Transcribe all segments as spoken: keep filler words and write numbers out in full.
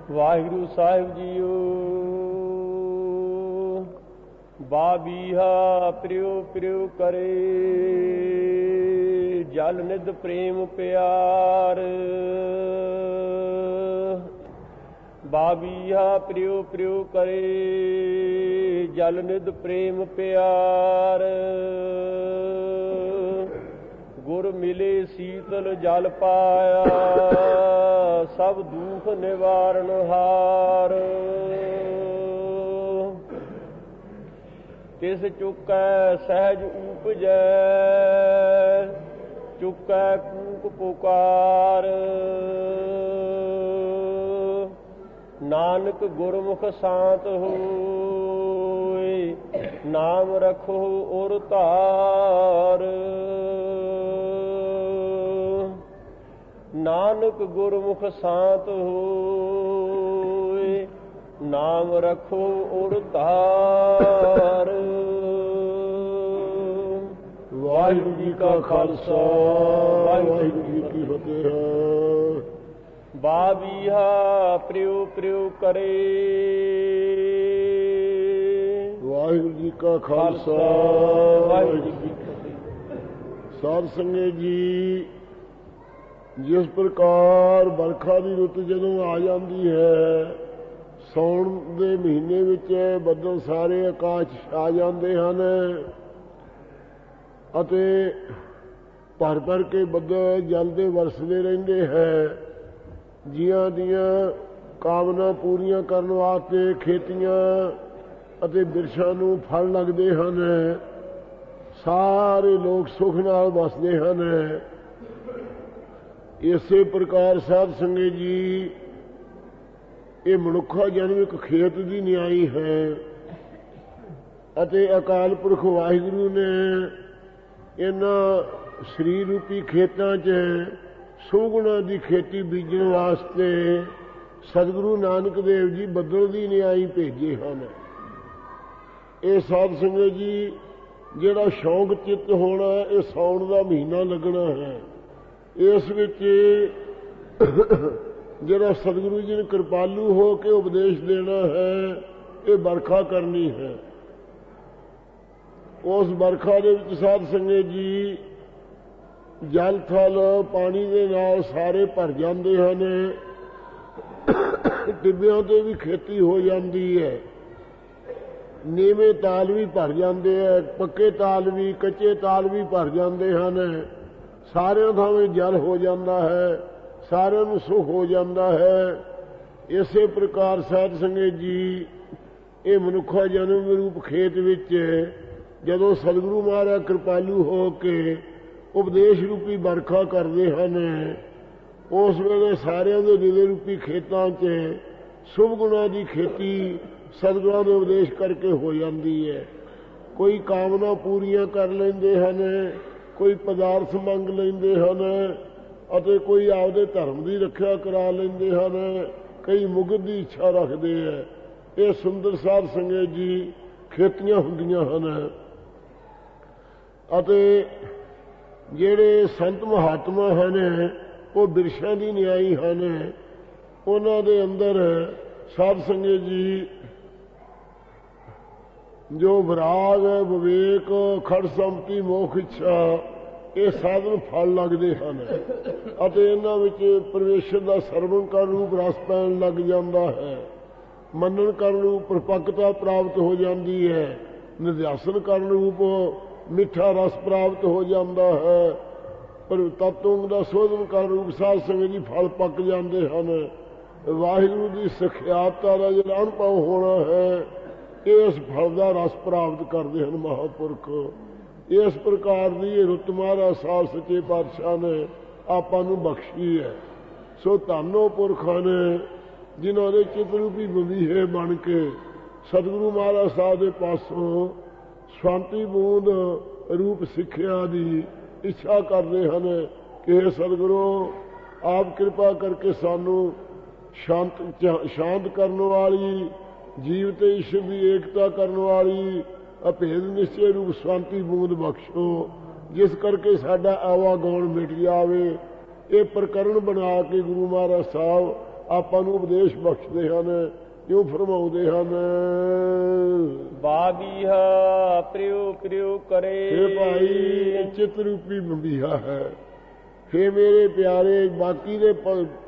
ਵਾਹਿਗੁਰੂ ਸਾਹਿਬ JIO. ਬਾਬੀਹਾ ਪ੍ਰਿਉ ਪ੍ਰਿਉ ਕਰੇ, ਜਲ ਨਿਧ ਪ੍ਰੇਮ ਪਿਆਰ। ਬਾਬੀਹਾ ਪ੍ਰਿਉ ਪ੍ਰਿਉ ਕਰੇ, ਜਲ ਨਿਧ ਪ੍ਰੇਮ ਪਿਆਰ। ਗੁਰ ਮਿਲੇ ਸੀਤਲ ਜਲ ਪਾਇਆ, ਸਭ ਦੁਖ ਨਿਵਾਰਨ ਹਾਰ। ਤਿਸ ਚੁਕੈ ਸਹਿਜ ਊਪਜੈ, ਚੁਕੈ ਕੂਕ ਪੁਕਾਰ। ਨਾਨਕ ਗੁਰਮੁਖ ਸ਼ਾਂਤ ਹੋਇ, ਨਾਮ ਰਖੋ ਔਰ ਧਾਰ। ਨਾਨਕ ਗੁਰਮੁਖ ਸ਼ਾਂਤ ਹੋਇ, ਨਾਮ ਰਖੋ ਔਰ ਧਾਰ। ਵਾਹਿਗੁਰੂ ਜੀ ਕਾ ਖਾਲਸਾ, ਵਾਹਿਗੁਰੂ ਜੀ ਕੀ ਫਤਿਹ। ਬਾਬੀਹਾ ਪ੍ਰਿਉ ਪ੍ਰਿਉ ਕਰੇ। ਵਾਹਿਗੁਰੂ ਜੀ ਕਾ ਖਾਲਸਾ, ਵਾਹਿਗੁਰੂ ਜੀ ਕੀ ਫਤਿਹ। ਸਾਧ ਸੰਗਤ ਜੀ, ਜਿਸ ਪ੍ਰਕਾਰ ਵਰਖਾ ਦੀ ਰੁੱਤ ਜਦੋਂ ਆ ਜਾਂਦੀ ਹੈ, ਸਾਉਣ ਦੇ ਮਹੀਨੇ ਵਿੱਚ ਬੱਦਲ ਸਾਰੇ ਆਕਾਸ਼ ਛਾ ਜਾਂਦੇ ਹਨ ਅਤੇ ਭਰ ਭਰ ਕੇ ਬੱਦਲ ਜਲ ਦੇ ਵਰਸਦੇ ਰਹਿੰਦੇ ਹੈ। ਜੀਆਂ ਦੀਆਂ ਕਾਮਨਾ ਪੂਰੀਆਂ ਕਰਨ ਵਾਸਤੇ ਖੇਤੀਆਂ ਅਤੇ ਬਿਰਛਾਂ ਨੂੰ ਫਲ ਲੱਗਦੇ ਹਨ। ਸਾਰੇ ਲੋਕ ਸੁਖ ਨਾਲ ਵਸਦੇ ਹਨ। ਇਸੇ ਪ੍ਰਕਾਰ ਸਾਧ ਸੰਗਤ ਜੀ, ਇਹ ਮਨੁੱਖਾ ਜਨਮ ਇੱਕ ਖੇਤ ਦੀ ਨਿਆਈ ਹੈ ਅਤੇ ਅਕਾਲ ਪੁਰਖ ਵਾਹਿਗੁਰੂ ਨੇ ਇਹਨਾਂ ਸਰੀਰ ਰੂਪੀ ਖੇਤਾਂ 'ਚ ਸੁਗੁਣਾਂ ਦੀ ਖੇਤੀ ਬੀਜਣ ਵਾਸਤੇ ਸਤਿਗੁਰੂ ਨਾਨਕ ਦੇਵ ਜੀ ਬੱਦਲ ਦੀ ਨਿਆਈ ਭੇਜੇ ਹਨ। ਇਹ ਸਾਧ ਸੰਗਤ ਜੀ, ਜਿਹੜਾ ਸ਼ੌਂਕ ਚਿੱਤ ਹੋਣਾ, ਇਹ ਸਾਉਣ ਦਾ ਮਹੀਨਾ ਲੱਗਣਾ ਹੈ। ਇਸ ਵਿੱਚ ਜਿਹੜਾ ਸਤਿਗੁਰੂ ਜੀ ਨੇ ਕਿਰਪਾਲੂ ਹੋ ਕੇ ਉਪਦੇਸ਼ ਦੇਣਾ ਹੈ, ਇਹ ਵਰਖਾ ਕਰਨੀ ਹੈ। ਉਸ ਵਰਖਾ ਦੇ ਵਿੱਚ ਸਾਧ ਸੰਗਤ ਜੀ, ਜਲ ਥਲ ਪਾਣੀ ਦੇ ਨਾਲ ਸਾਰੇ ਭਰ ਜਾਂਦੇ ਹਨ। ਟਿੱਬਿਆਂ ਤੇ ਵੀ ਖੇਤੀ ਹੋ ਜਾਂਦੀ ਹੈ। ਨੀਵੇਂ ਤਾਲ ਵੀ ਭਰ ਜਾਂਦੇ ਹੈ, ਪੱਕੇ ਤਾਲ ਵੀ, ਕੱਚੇ ਤਾਲ ਵੀ ਭਰ ਜਾਂਦੇ ਹਨ। ਸਾਰਿਆਂ ਥਾਵੇਂ ਜਲ ਹੋ ਜਾਂਦਾ ਹੈ, ਸਾਰਿਆਂ ਨੂੰ ਸੁਖ ਹੋ ਜਾਂਦਾ ਹੈ। ਇਸੇ ਪ੍ਰਕਾਰ ਸਾਧ ਸੰਗਤ ਜੀ, ਇਹ ਮਨੁੱਖਾ ਜਨਮ ਰੂਪ ਖੇਤ ਵਿੱਚ ਜਦੋਂ ਸਤਿਗੁਰੂ ਮਹਾਰਾਜ ਕਿਰਪਾਲੂ ਹੋ ਕੇ ਉਪਦੇਸ਼ ਰੂਪੀ ਵਰਖਾ ਕਰਦੇ ਹਨ, ਉਸ ਵੇਲੇ ਸਾਰਿਆਂ ਦੇ ਦਿਲੇ ਰੂਪੀ ਖੇਤਾਂ 'ਚ ਸ਼ੁਭ ਗੁਣਾਂ ਦੀ ਖੇਤੀ ਸਤਿਗੁਰਾਂ ਦੇ ਉਪਦੇਸ਼ ਕਰਕੇ ਹੋ ਜਾਂਦੀ ਹੈ। ਕੋਈ ਕਾਮਨਾ ਪੂਰੀਆਂ ਕਰ ਲੈਂਦੇ ਹਨ, ਕੋਈ ਪਦਾਰਥ ਮੰਗ ਲੈਂਦੇ ਹਨ ਅਤੇ ਕੋਈ ਆਪਦੇ ਧਰਮ ਦੀ ਰੱਖਿਆ ਕਰਾ ਲੈਂਦੇ ਹਨ। ਕਈ ਮੁਕਤ ਦੀ ਇੱਛਾ ਰੱਖਦੇ ਹੈ। ਇਹ ਸੁੰਦਰ ਸਾਧ ਸੰਗਤ ਜੀ ਖੇਤੀਆਂ ਹੁੰਦੀਆਂ ਹਨ ਅਤੇ ਜਿਹੜੇ ਸੰਤ ਮਹਾਤਮਾ ਹਨ, ਉਹ ਬਿਰਛਾਂ ਦੀ ਨਿਆਈ ਹਨ। ਉਹਨਾਂ ਦੇ ਅੰਦਰ ਸਾਧ ਸੰਗਤ ਜੀ ਜੋ ਵਿਰਾਗ, ਵਿਵੇਕ, ਖੜ ਸੰਮਤੀ, ਮੋਖ ਇੱਛਾ, ਇਹ ਸਾਧਨ ਫਲ ਲੱਗਦੇ ਹਨ ਅਤੇ ਇਹਨਾਂ ਵਿੱਚ ਪਰਮੇਸ਼ਰ ਦਾ ਸਰਵਣ ਕਰਨ ਰੂਪ ਰਸ ਪੈਣ ਲੱਗ ਜਾਂਦਾ ਹੈ। ਮੰਨਣ ਕਰਨ ਰੂਪ ਪਰਪੱਕਤਾ ਪ੍ਰਾਪਤ ਹੋ ਜਾਂਦੀ ਹੈ। ਨਿਧਿਆਸਨ ਕਰਨ ਰੂਪ ਮਿੱਠਾ ਰਸ ਪ੍ਰਾਪਤ ਹੋ ਜਾਂਦਾ ਹੈ। ਪਰ ਤਤਵ ਦਾ ਸੋਧਨ ਕਰਨ ਰੂਪ ਸਾਧ ਸੰਗਤ ਜੀ ਫਲ ਪੱਕ ਜਾਂਦੇ ਹਨ। ਵਾਹਿਗੁਰੂ ਦੀ ਸਖਿਆਤਾ ਦਾ ਜਿਹੜਾ ਅਨੁਭਵ ਹੋਣਾ ਹੈ, ਇਸ ਫਲ ਦਾ ਰਸ ਪ੍ਰਾਪਤ ਕਰਦੇ ਹਨ ਮਹਾਂਪੁਰਖ। ਇਸ ਪ੍ਰਕਾਰ ਦੀ ਇਹ ਰੁੱਤ ਮਹਾਰਾਜ ਸਾਹਿਬ ਸੱਚੇ ਪਾਤਸ਼ਾਹ ਨੇ ਆਪਾਂ ਨੂੰ ਬਖਸ਼ੀ ਹੈ। ਸੋ ਧੰਨੋ ਪੁਰਖਾਂ ਨੇ ਜਿਨ੍ਹਾਂ ਦੇ ਚਿੱਤ ਰੂਪੀ ਬੰਬੀਹੇ ਬਣ ਕੇ ਸਤਿਗੁਰੂ ਮਹਾਰਾਜ ਸਾਹਿਬ ਦੇ ਪਾਸੋਂ ਸ਼ਾਂਤੀ ਬੂੰਦ ਰੂਪ ਸਿੱਖਿਆ ਦੀ ਇੱਛਾ ਕਰਦੇ ਹਨ ਕਿ ਸਤਿਗੁਰੂ ਆਪ ਕਿਰਪਾ ਕਰਕੇ ਸਾਨੂੰ ਸ਼ਾਂਤ ਸ਼ਾਂਤ ਕਰਨ ਵਾਲੀ, ਜੀਵ ਤੇ ਈਸ਼ਵਰ ਦੀ ਏਕਤਾ ਕਰਨ ਵਾਲੀ ਅਭੇਦ ਨਿਸ਼ਚੈ ਰੂਪ ਸ਼ਾਂਤੀ ਬੂੰਦ ਬਖਸ਼ੋ, ਜਿਸ ਕਰਕੇ ਸਾਡਾ ਆਵਾਗੌਣ ਮਿਟ ਜਾਵੇ। ਇਹ ਪ੍ਰਕਰਨ ਬਣਾ ਕੇ ਗੁਰੂ ਮਹਾਰਾਜ ਸਾਹਿਬ ਆਪਾਂ ਨੂੰ ਉਪਦੇਸ਼ ਬਖਸ਼ਦੇ ਹਨ। ਕਿਉਂ ਫਰਮਾਉਂਦੇ ਹਨ, ਬਾਬੀਹਾ ਪ੍ਰਿਉ ਪ੍ਰਿਉ ਕਰੇ। ਇਹ ਭਾਈ ਚਿੱਤ ਰੂਪੀ ਬੰਬੀਹਾ ਹੈ। हे ਮੇਰੇ ਪਿਆਰੇ, ਬਾਕੀ ਦੇ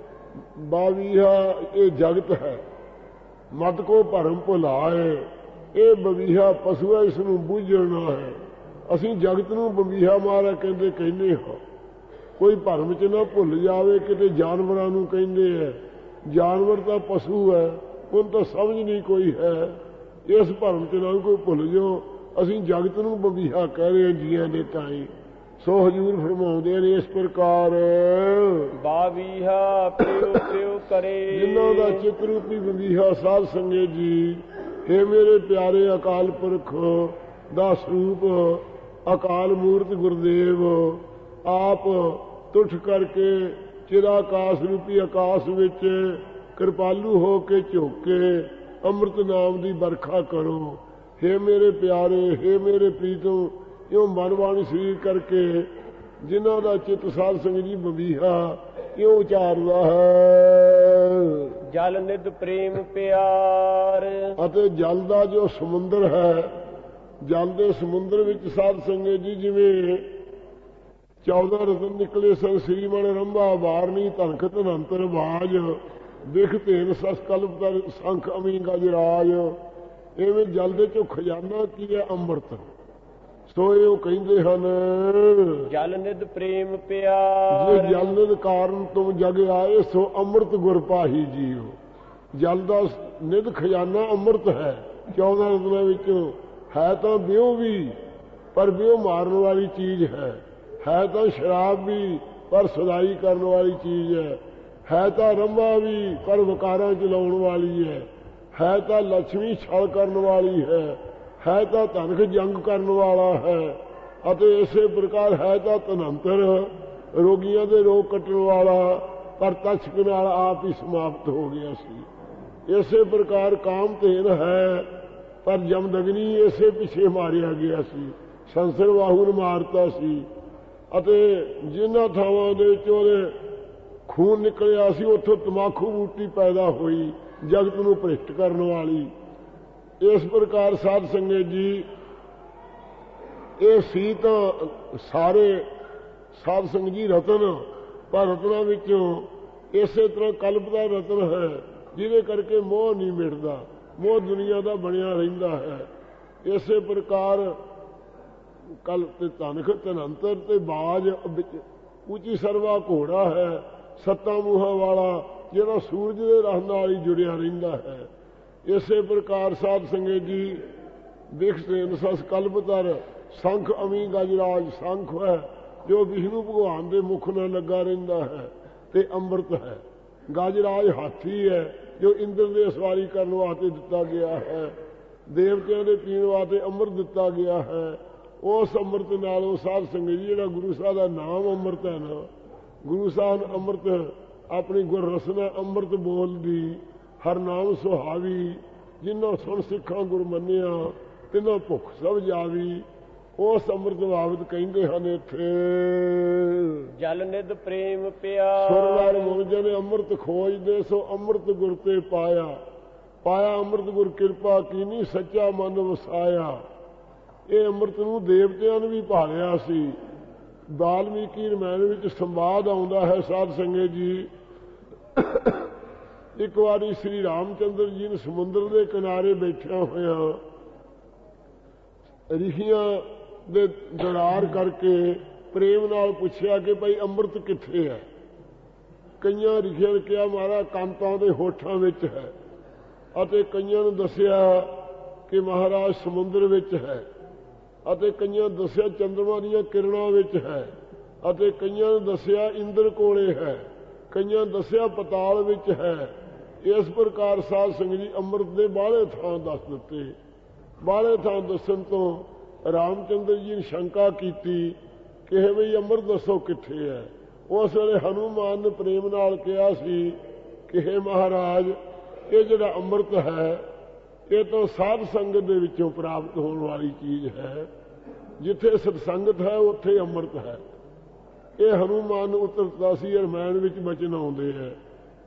ਬਾਵੀਹਾ ਇਹ ਜਗਤ ਹੈ, ਮਤ ਕੋ ਭਰਮ ਭੁਲਾਏ। ਇਹ ਬਵੀਹਾ ਪਸ਼ੂ ਹੈ, ਇਸ ਨੂੰ ਬੁੱਝਣਾ ਹੈ। ਅਸੀਂ ਜਗਤ ਨੂੰ ਬੰਬੀਹਾ ਮਾਰਾ ਕਹਿੰਦੇ ਕਹਿੰਦੇ ਹਾਂ। ਕੋਈ ਭਰਮ ਚ ਨਾ ਭੁੱਲ ਜਾਵੇ। ਕਿਤੇ ਜਾਨਵਰਾਂ ਨੂੰ ਕਹਿੰਦੇ ਹੈ, ਜਾਨਵਰ ਤਾਂ ਪਸ਼ੂ ਹੈ, ਉਹਨੂੰ ਤਾਂ ਸਮਝ ਨਹੀਂ ਕੋਈ ਹੈ। ਇਸ ਭਰਮ ਚ ਨਾ ਕੋਈ ਭੁੱਲ ਜਾਓ। ਅਸੀਂ ਜਗਤ ਨੂੰ ਬੰਬੀਹਾ ਕਹਿ ਰਹੇ ਹਾਂ ਜੀਆਂ ਦੇ ਤਾਈਂ। ਸੋ ਹਜ਼ੂਰ ਫਰਮਾਉਂਦੇ ਨੇ ਇਸ ਪ੍ਰਕਾਰ, ਬਾਵੀਹਾ ਪ੍ਰਿਉ ਪ੍ਰਿਉ ਕਰੇ। ਜਿਨ੍ਹਾਂ ਦਾ ਚਿੱਤ ਰੂਪੀ ਬੰਬੀਹਾ ਸਾਧ ਸੰਗਤ ਜੀ, हे ਮੇਰੇ ਪਿਆਰੇ, ਅਕਾਲ ਪੁਰਖ ਦਾ ਸਰੂਪ ਅਕਾਲ ਮੂਰਤ ਗੁਰਦੇਵ ਆਪ ਤੁਠ ਕਰਕੇ ਚਿਰਾਕਾਸ਼ ਰੂਪੀ ਆਕਾਸ਼ ਵਿੱਚ ਕਿਰਪਾਲੂ ਹੋ ਕੇ ਝੋਕੇ ਅੰਮ੍ਰਿਤ ਨਾਮ ਦੀ ਵਰਖਾ ਕਰੋ। हे ਮੇਰੇ ਪਿਆਰੇ, हे ਮੇਰੇ ਪ੍ਰੀਤਮ, ਇਉਂ ਮਨ ਬਾਣੀ ਸਰੀਰ ਕਰਕੇ ਜਿਨ੍ਹਾਂ ਦਾ ਚਿੱਤ ਸਾਧ ਸੰਗਤ ਜੀ ਬੰਬੀਹਾ ਇਉਂ ਉਚਾਰਦਾ ਹੈ, ਜਲ ਨਿਧ ਪ੍ਰੇਮ ਪਿਆਰ। ਅਤੇ ਜਲ ਦਾ ਜੋ ਸਮੁੰਦਰ ਹੈ, ਜਲ ਦੇ ਸਮੁੰਦਰ ਵਿੱਚ ਸਾਧ ਸੰਗਤ ਜੀ ਜਿਵੇਂ ਚੌਦਾਂ ਰਤਨ ਨਿਕਲੇ ਸਨ, ਸ੍ਰੀਮਣ ਰੰਭਾ ਵਾਰਨੀ ਧਨਖ ਧਨੰਤਰ ਬਾਜ ਬਿਖ ਧੇਨ ਸਸ ਕਲਪ ਤਰ ਸੰਖ ਅਮੀ ਗਜਰਾਜ। ਇਵੇਂ ਜਲ ਦੇ ਚੋਂ ਖਜ਼ਾਨਾ ਕੀ ਹੈ? ਅੰਮ੍ਰਿਤ। ਸੋ ਇਹ ਕਹਿੰਦੇ ਹਨ, ਜਲ ਨਿਧ ਪ੍ਰੇਮ ਪਿਆਰ। ਜੇ ਜਲ ਨਿਧ ਕਾਰਨ ਤੁਮ ਜਗ ਆਏ, ਸੋ ਅੰਮ੍ਰਿਤ ਗੁਰ ਪਾਹੀ ਜੀਓ। ਜਲ ਦਾ ਨਿਧ ਖਜ਼ਾਨਾ ਅੰਮ੍ਰਿਤ ਹੈ। ਚੌਦਾਂ ਰਤਨਾਂ ਵਿੱਚੋਂ ਹੈ ਤਾਂ ਵਿਉ ਵੀ, ਪਰ ਵਿਉ ਮਾਰਨ ਵਾਲੀ ਚੀਜ਼ ਹੈ। ਹੈ ਤਾਂ ਸ਼ਰਾਬ ਵੀ, ਪਰ ਸੁਦਾਈ ਕਰਨ ਵਾਲੀ ਚੀਜ਼ ਹੈ। ਹੈ ਤਾਂ ਰੰਭਾ ਵੀ, ਪਰ ਵਿਕਾਰਾਂ ਚ ਲਾਉਣ ਵਾਲੀ ਹੈ। ਹੈ ਤਾਂ ਲక్ష్ਮੀ ਛਲ ਕਰਨ ਵਾਲੀ ਹੈ। ਹੈ ਤਾਂ ਧਨਖ ਜੰਗ ਕਰਨ ਵਾਲਾ ਹੈ। ਅਤੇ ਇਸੇ ਪ੍ਰਕਾਰ ਹੈ ਤਾਂ ਧਨੰਤਰ, ਰੋਗੀਆਂ ਦੇ ਰੋਗ ਕੱਟਣ ਵਾਲਾ, ਪਰ ਤਛਕ ਨਾਲ ਆਪ ਹੀ ਸਮਾਪਤ ਹੋ ਗਿਆ ਸੀ। ਇਸੇ ਪ੍ਰਕਾਰ ਕਾਮਧੇਨ ਹੈ, ਪਰ ਜਮਦਗਨੀ ਇਸੇ ਪਿੱਛੇ ਮਾਰਿਆ ਗਿਆ ਸੀ, ਸੰਸਰ ਬਾਹੂ ਨੂੰ ਮਾਰਤਾ ਸੀ। ਅਤੇ ਜਿਨ੍ਹਾਂ ਥਾਵਾਂ ਦੇ ਵਿੱਚ ਉਹਦੇ ਖੂਨ ਨਿਕਲਿਆ ਸੀ, ਉੱਥੋਂ ਤਮਾਕੂ ਬੂਟੀ ਪੈਦਾ ਹੋਈ, ਜਗਤ ਨੂੰ ਭ੍ਰਿਸ਼ਟ ਕਰਨ ਵਾਲੀ। ਇਸ ਪ੍ਰਕਾਰ ਸਾਧ ਸੰਗਤ ਜੀ, ਇਹ ਸੀ ਤਾਂ ਸਾਰੇ ਸਾਧ ਸੰਗਤ ਜੀ ਰਤਨ, ਪਰ ਰਤਨਾਂ ਵਿੱਚੋਂ ਇਸੇ ਤਰ੍ਹਾਂ ਕਲਪ ਦਾ ਰਤਨ ਹੈ, ਜਿਹਦੇ ਕਰਕੇ ਮੋਹ ਨਹੀਂ ਮਿਟਦਾ, ਮੋਹ ਦੁਨੀਆ ਦਾ ਬਣਿਆ ਰਹਿੰਦਾ ਹੈ। ਇਸੇ ਪ੍ਰਕਾਰ ਕਲ ਤੇ ਧਨਖ ਧਨੰਤਰ ਤੇ ਬਾਜ ਵਿੱਚ ਉੱਚੀ ਸਰਵਾ ਘੋੜਾ ਹੈ, ਸੱਤਾਂ ਮੂੰਹਾਂ ਵਾਲਾ, ਜਿਹੜਾ ਸੂਰਜ ਦੇ ਰਸ ਨਾਲ ਹੀ ਜੁੜਿਆ ਰਹਿੰਦਾ ਹੈ। ਇਸੇ ਪ੍ਰਕਾਰ ਸਾਧ ਸੰਗਤ ਜੀ, ਬਿਖ ਧੇਨ ਸਸ ਕਲਪ ਤਰ ਸੰਖ ਅਮੀ ਗਜਰਾਜ। ਸੰਖ ਹੈ ਜੋ ਵਿਸ਼ਨੂੰ ਭਗਵਾਨ ਦੇ ਮੁਖ ਨਾਲ ਲੱਗਾ ਰਹਿੰਦਾ ਹੈ, ਤੇ ਅੰਮ੍ਰਿਤ ਹੈ। ਗਜਰਾਜ ਹਾਥੀ ਹੈ ਜੋ ਇੰਦਰ ਦੇ ਸਵਾਰੀ ਕਰਨ ਵਾਸਤੇ ਦਿੱਤਾ ਗਿਆ ਹੈ। ਦੇਵਤਿਆਂ ਦੇ ਪੀਣ ਵਾਸਤੇ ਅੰਮ੍ਰਿਤ ਦਿੱਤਾ ਗਿਆ ਹੈ। ਉਸ ਅੰਮ੍ਰਿਤ ਨਾਲੋਂ ਸਾਧ ਸੰਗਤ ਜੀ, ਜਿਹੜਾ ਗੁਰੂ ਸਾਹਿਬ ਦਾ ਨਾਮ ਅੰਮ੍ਰਿਤ ਹੈ ਨਾ, ਗੁਰੂ ਸਾਹਿਬ ਅੰਮ੍ਰਿਤ ਆਪਣੀ ਗੁਰ ਰਸਨਾ ਅੰਮ੍ਰਿਤ ਬੋਲਦੀ, ਹਰ ਨਾਮ ਸੁਹਾਵੀ। ਜਿਨ੍ਹਾਂ ਸੁਣ ਸਿੱਖਾਂ ਗੁਰ ਮੰਨਿਆ, ਤਿਨਾਂ ਭੁੱਖ ਸਭ ਜਾਵੀ। ਉਸ ਅੰਮ੍ਰਿਤ ਬਾਬਤ ਕਹਿੰਦੇ ਹਨ ਇੱਥੇ, ਜਲ ਨਿਧ ਪ੍ਰੇਮ ਪਿਆਰ। ਸੁਰ ਨਾਲ ਮੁਨ ਜਨ ਅੰਮ੍ਰਿਤ ਖੋਜਦੇ, ਸੋ ਅੰਮ੍ਰਿਤ ਗੁਰ ਤੇ ਪਾਇਆ। ਪਾਇਆ ਅੰਮ੍ਰਿਤ ਗੁਰ ਕਿਰਪਾ ਕੀਨੀ, ਸੱਚਾ ਮਨ ਵਸਾਇਆ। ਇਹ ਅੰਮ੍ਰਿਤ ਨੂੰ ਦੇਵਤਿਆਂ ਨੇ ਵੀ ਭਾਲਿਆ ਸੀ। ਵਾਲਮੀਕੀ ਰਾਮਾਇਣ ਵਿੱਚ ਸੰਵਾਦ ਆਉਂਦਾ ਹੈ ਸਾਧ ਸੰਗਤ ਜੀ। ਇੱਕ ਵਾਰੀ ਸ੍ਰੀ ਰਾਮਚੰਦਰ ਜੀ ਨੇ ਸਮੁੰਦਰ ਦੇ ਕਿਨਾਰੇ ਬੈਠਿਆ ਹੋਇਆ ਰਿਸ਼ੀਆਂ ਦੇ ਦਰਾਰ ਕਰਕੇ ਪ੍ਰੇਮ ਨਾਲ ਪੁੱਛਿਆ ਕਿ ਭਾਈ ਅੰਮ੍ਰਿਤ ਕਿੱਥੇ ਹੈ। ਕਈਆਂ ਰਿਸ਼ੀਆਂ ਨੇ ਕਿਹਾ ਮਹਾਰਾਜ ਕੰਤਾਂ ਦੇ ਹੋਠਾਂ ਵਿੱਚ ਹੈ, ਅਤੇ ਕਈਆਂ ਨੂੰ ਦੱਸਿਆ ਕਿ ਮਹਾਰਾਜ ਸਮੁੰਦਰ ਵਿੱਚ ਹੈ, ਅਤੇ ਕਈਆਂ ਦੱਸਿਆ ਚੰਦਰਮਾ ਦੀਆਂ ਕਿਰਨਾਂ ਵਿੱਚ ਹੈ, ਅਤੇ ਕਈਆਂ ਨੇ ਦੱਸਿਆ ਇੰਦਰ ਕੋਲੇ ਹੈ, ਕਈਆਂ ਦੱਸਿਆ ਪਤਾਲ ਵਿੱਚ ਹੈ। ਇਸ ਪ੍ਰਕਾਰ ਸਾਧ ਸੰਗਤ ਜੀ ਅੰਮ੍ਰਿਤ ਦੇ ਬਾਹਲੇ ਥਾਂ ਦੱਸ ਦਿੱਤੇ। ਬਾਹਲੇ ਥਾਂ ਦੱਸਣ ਤੋਂ ਰਾਮਚੰਦਰ ਜੀ ਨੇ ਸ਼ੰਕਾ ਕੀਤੀ ਕਿ ਬਈ ਅੰਮ੍ਰਿਤ ਦੱਸੋ ਕਿੱਥੇ ਹੈ। ਉਸ ਵੇਲੇ ਹਨੂਮਾਨ ਨੇ ਪ੍ਰੇਮ ਨਾਲ ਕਿਹਾ ਸੀ ਕਿ ਹੇ ਮਹਾਰਾਜ, ਇਹ ਜਿਹੜਾ ਅੰਮ੍ਰਿਤ ਹੈ ਇਹ ਤਾਂ ਸਾਧ ਸੰਗਤ ਦੇ ਵਿੱਚੋਂ ਪ੍ਰਾਪਤ ਹੋਣ ਵਾਲੀ ਚੀਜ਼ ਹੈ। ਜਿੱਥੇ ਸਤਸੰਗਤ ਹੈ ਉੱਥੇ ਅੰਮ੍ਰਿਤ ਹੈ। ਇਹ ਹਨੂਮਾਨ ਨੂੰ ਉਤਰ ਦਿੱਤਾ ਸੀ। ਰਾਮਾਇਣ ਵਿੱਚ ਬਚਨ ਆਉਂਦੇ ਹੈ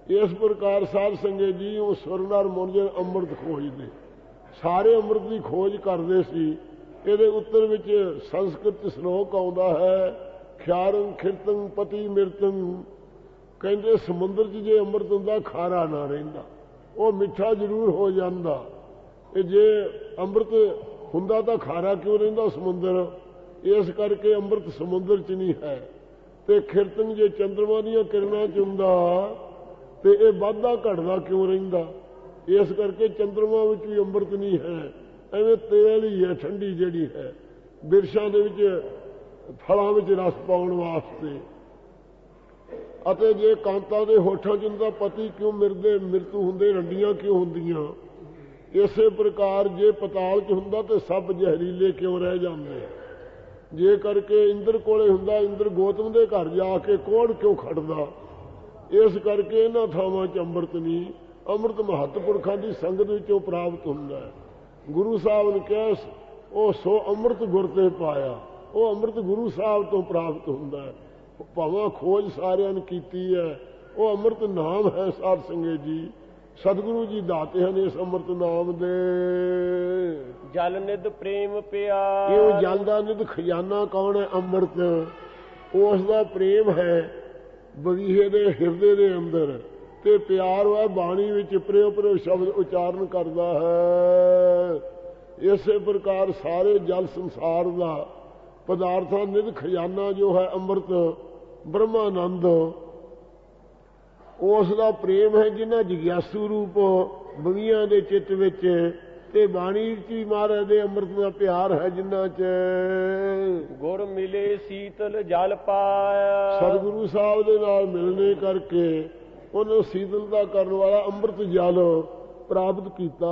ਇਸ ਪ੍ਰਕਾਰ ਸਾਧ ਸੰਗਤ ਜੀ ਉਹ ਸੁਰਨਰ ਮੁਨਜਨ ਅੰਮ੍ਰਿਤ ਖੋਜਦੇ, ਸਾਰੇ ਅੰਮ੍ਰਿਤ ਦੀ ਖੋਜ ਕਰਦੇ ਸੀ। ਇਹਦੇ ਉੱਤਰ ਵਿੱਚ ਸੰਸਕ੍ਰਿਤ ਸ਼ਲੋਕ ਆਉਂਦਾ ਹੈ, ਖਿਆਰੰ ਖਿਰਤੰ ਪਤੀ ਮਿਰਤੰ। ਕਹਿੰਦੇ ਸਮੁੰਦਰ 'ਚ ਜੇ ਅੰਮ੍ਰਿਤ ਹੁੰਦਾ ਖਾਰਾ ਨਾ ਰਹਿੰਦਾ, ਉਹ ਮਿੱਠਾ ਜ਼ਰੂਰ ਹੋ ਜਾਂਦਾ। ਇਹ ਜੇ ਅੰਮ੍ਰਿਤ ਹੁੰਦਾ ਤਾਂ ਖਾਰਾ ਕਿਉਂ ਰਹਿੰਦਾ ਸਮੁੰਦਰ? ਇਸ ਕਰਕੇ ਅੰਮ੍ਰਿਤ ਸਮੁੰਦਰ 'ਚ ਨਹੀਂ ਹੈ। ਤੇ ਖਿਰਤਨ ਜੇ ਚੰਦਰਮਾ ਦੀਆਂ ਕਿਰਨਾਂ 'ਚ ਹੁੰਦਾ ਤੇ ਇਹ ਵੱਧਦਾ ਘਟਦਾ ਕਿਉਂ ਰਹਿੰਦਾ? ਇਸ ਕਰਕੇ ਚੰਦਰਮਾ ਵਿੱਚ ਵੀ ਅੰਮ੍ਰਿਤ ਨਹੀਂ ਹੈ, ਐਵੇਂ ਤੇਲ ਹੀ ਹੈ, ਠੰਡੀ ਜਿਹੜੀ ਹੈ ਬਿਰਸ਼ਾਂ ਦੇ ਵਿੱਚ ਫਲਾਂ ਵਿੱਚ ਰਸ ਪਾਉਣ ਵਾਸਤੇ। ਅਤੇ ਜੇ ਕਾਂਤਾਂ ਦੇ ਹੋਠਾਂ 'ਚ ਹੁੰਦਾ ਪਤੀ ਕਿਉਂ ਮਿਰਦੇ ਮਿਰਤੂ ਹੁੰਦੇ, ਰੰਡੀਆਂ ਕਿਉਂ ਹੁੰਦੀਆਂ? ਇਸੇ ਪ੍ਰਕਾਰ ਜੇ ਪਤਾਲ 'ਚ ਹੁੰਦਾ ਤੇ ਸਭ ਜ਼ਹਿਰੀਲੇ ਕਿਉਂ ਰਹਿ ਜਾਂਦੇ? ਜੇ ਕਰਕੇ ਇੰਦਰ ਕੋਲੇ ਹੁੰਦਾ, ਇੰਦਰ ਗੋਤਮ ਦੇ ਘਰ ਜਾ ਕੇ ਕੋੜ ਕਿਉਂ ਖੜਦਾ? ਇਸ ਕਰਕੇ ਇਹਨਾਂ ਥਾਵਾਂ 'ਚ ਅੰਮ੍ਰਿਤ ਨਹੀਂ। ਅੰਮ੍ਰਿਤ ਮਹੱਤਪੁਰਖਾਂ ਦੀ ਸੰਗਤ ਵਿੱਚੋਂ ਪ੍ਰਾਪਤ ਹੁੰਦਾ ਹੈ। ਗੁਰੂ ਸਾਹਿਬ ਨੇ ਕਿਹਾ ਉਹ ਸੋ ਅੰਮ੍ਰਿਤ ਗੁਰ ਤੇ ਪਾਇਆ, ਉਹ ਅੰਮ੍ਰਿਤ ਗੁਰੂ ਸਾਹਿਬ ਤੋਂ ਪ੍ਰਾਪਤ ਹੁੰਦਾ ਹੈ। ਭਾਵੇਂ ਖੋਜ ਸਾਰਿਆਂ ਨੇ ਕੀਤੀ ਹੈ, ਉਹ ਅੰਮ੍ਰਿਤ ਨਾਮ ਹੈ। ਸਾਧ ਸੰਗਤ ਜੀ ਸਤਿਗੁਰੂ ਜੀ ਦਾਤੇ ਹਨ ਇਸ ਅੰਮ੍ਰਿਤ ਨਾਮ ਦੇ। ਜਲ ਨਿਧ ਪ੍ਰੇਮ ਪਿਆਰ। ਇਹ ਜਲ ਦਾ ਨਿਧ ਖਜ਼ਾਨਾ ਕੌਣ ਹੈ? ਅੰਮ੍ਰਿਤ। ਉਸ ਦਾ ਪ੍ਰੇਮ ਹੈ ਬਗੀਹੇ ਦੇ ਹਿਰਦੇ ਦੇ ਅੰਦਰ, ਤੇ ਪਿਆਰ ਹੈ ਬਾਣੀ ਵਿੱਚ ਪ੍ਰੇਮ ਪ੍ਰੇਮ ਸ਼ਬਦ ਉਚਾਰਨ ਕਰਦਾ ਹੈ। ਇਸੇ ਪ੍ਰਕਾਰ ਸਾਰੇ ਜਲ ਸੰਸਾਰ ਦਾ ਪਦਾਰਥਾਂ ਨਿਧ ਖਜ਼ਾਨਾ ਜੋ ਹੈ ਅੰਮ੍ਰਿਤ ਬ੍ਰਹਮਾਨੰਦ, ਉਸ ਦਾ ਪ੍ਰੇਮ ਹੈ ਜਿਨ੍ਹਾਂ ਜਿਗਿਆਸੂ ਰੂਪ ਬਗੀਆਂ ਦੇ ਚਿੱਤ ਵਿੱਚ, ਤੇ ਬਾਣੀ ਵਿੱਚ ਵੀ ਮਹਾਰਾਜ ਦੇ ਅੰਮ੍ਰਿਤ ਦਾ ਪਿਆਰ ਹੈ ਜਿਨ੍ਹਾਂ 'ਚ। ਗੁਰ ਮਿਲੇ ਸੀਤਲ ਜਲ ਪਾਇਆ। ਸਤਿਗੁਰੂ ਸਾਹਿਬ ਦੇ ਨਾਲ ਮਿਲਣੇ ਕਰਕੇ ਉਹਨੂੰ ਸੀਤਲਤਾ ਕਰਨ ਵਾਲਾ ਅੰਮ੍ਰਿਤ ਜਲ ਪ੍ਰਾਪਤ ਕੀਤਾ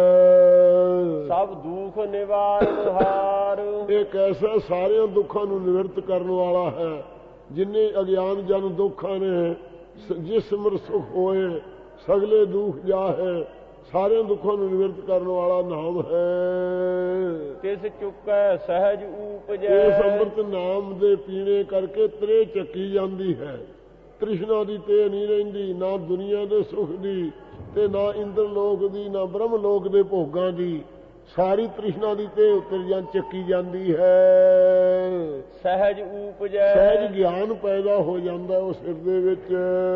ਹੈ। ਸਭ ਦੁੱਖ ਨਿਵਾਰਨ ਹਾਰ। ਇਹ ਕੈਸਾ ਸਾਰਿਆਂ ਦੁੱਖਾਂ ਨੂੰ ਨਿਵਰਤ ਕਰਨ ਵਾਲਾ ਹੈ। ਜਿੰਨੇ ਅਗਿਆਨ ਜਨ ਦੁੱਖਾਂ ਨੇ ਜਿਸ ਸਿਮਰ ਸੁਖ ਹੋਏ ਸਗਲੇ ਦੁੱਖ ਜਾਹੇ, ਸਾਰਿਆਂ ਦੁੱਖਾਂ ਨੂੰ ਨਿਵਰਤ ਕਰਨ ਵਾਲਾ ਨਾਮ ਹੈ। ਤਿਸ ਚੁੱਕੈ ਸਹਿਜ ਊਪਜੈ। ਇਸ ਅੰਮ੍ਰਿਤ ਨਾਮ ਦੇ ਪੀਣੇ ਕਰਕੇ ਤ੍ਰੇ ਚੱਕੀ ਜਾਂਦੀ ਹੈ। ਤ੍ਰਿਸ਼ਨਾ ਦੀ ਤੇ ਨਹੀਂ ਰਹਿੰਦੀ, ਨਾ ਦੁਨੀਆ ਦੇ ਸੁਖ ਦੀ ਤੇ ਨਾ ਇੰਦਰ ਲੋਕ ਦੀ, ਨਾ ਬ੍ਰਹਮ ਲੋਕ ਦੇ ਭੋਗਾਂ ਦੀ। ਸਾਰੀ ਤ੍ਰਿਸ਼ਨਾ ਦੀ ਤੇ ਉਤਰ ਜਾਂ ਚੱਕੀ ਜਾਂਦੀ ਹੈ। ਸਹਿਜ ਊਪਜੈ। ਸਹਿਜ ਗਿਆਨ ਪੈਦਾ ਹੋ ਜਾਂਦਾ ਉਸ ਹਿਰਦੇ ਵਿੱਚ।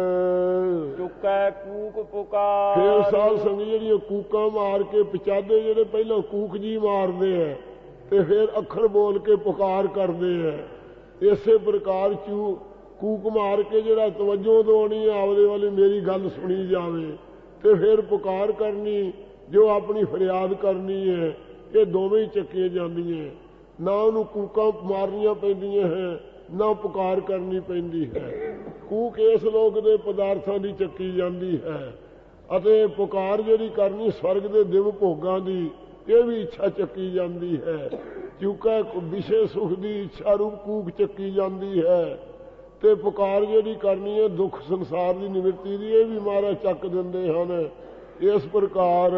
ਚੁੱਕੈ ਕੂਕ ਪੁਕਾਰ। ਫਿਰ ਸਾਧ ਸੰਗਤ ਜਿਹੜੀਆਂ ਕੂਕਾਂ ਮਾਰ ਕੇ ਪਿਚਾਦੇ, ਜਿਹੜੇ ਪਹਿਲਾਂ ਕੂਕ ਜੀ ਮਾਰਦੇ ਆ ਤੇ ਫਿਰ ਅੱਖਰ ਬੋਲ ਕੇ ਪੁਕਾਰ ਕਰਦੇ ਆ, ਇਸੇ ਪ੍ਰਕਾਰ ਚੂ ਕੂਕ ਮਾਰ ਕੇ ਜਿਹੜਾ ਤਵੱਜੋ ਦਿਵਾਉਣੀ ਆਪਦੇ ਵਾਲੀ ਮੇਰੀ ਗੱਲ ਸੁਣੀ ਜਾਵੇ, ਤੇ ਫਿਰ ਪੁਕਾਰ ਕਰਨੀ ਜੋ ਆਪਣੀ ਫਰਿਆਦ ਕਰਨੀ ਹੈ। ਇਹ ਦੋਵੇਂ ਹੀ ਚੱਕੀਆਂ ਜਾਂਦੀਆਂ, ਨਾ ਉਹਨੂੰ ਕੂਕਾਂ ਮਾਰਨੀਆਂ ਪੈਂਦੀਆਂ ਹੈ, ਨਾ ਪੁਕਾਰ ਕਰਨੀ ਪੈਂਦੀ ਹੈ। ਕੂਕ ਇਸ ਲੋਕ ਦੇ ਪਦਾਰਥਾਂ ਦੀ ਚੱਕੀ ਜਾਂਦੀ ਹੈ, ਅਤੇ ਪੁਕਾਰ ਜਿਹੜੀ ਕਰਨੀ ਸਵਰਗ ਦੇ ਦਿਵ ਭੋਗਾਂ ਦੀ, ਇਹ ਵੀ ਇੱਛਾ ਚੱਕੀ ਜਾਂਦੀ ਹੈ। ਕਿਉਂਕਿ ਵਿਸ਼ੇ ਸੁਖ ਦੀ ਇੱਛਾ ਰੂਪ ਕੂਕ ਚੱਕੀ ਜਾਂਦੀ ਹੈ, ਤੇ ਪੁਕਾਰ ਜਿਹੜੀ ਕਰਨੀ ਹੈ ਦੁੱਖ ਸੰਸਾਰ ਦੀ ਨਿਵਰਤੀ ਦੀ, ਇਹ ਵੀ ਮਹਾਰਾਜ ਚੱਕ ਦਿੰਦੇ ਹਨ। ਇਸ ਪ੍ਰਕਾਰ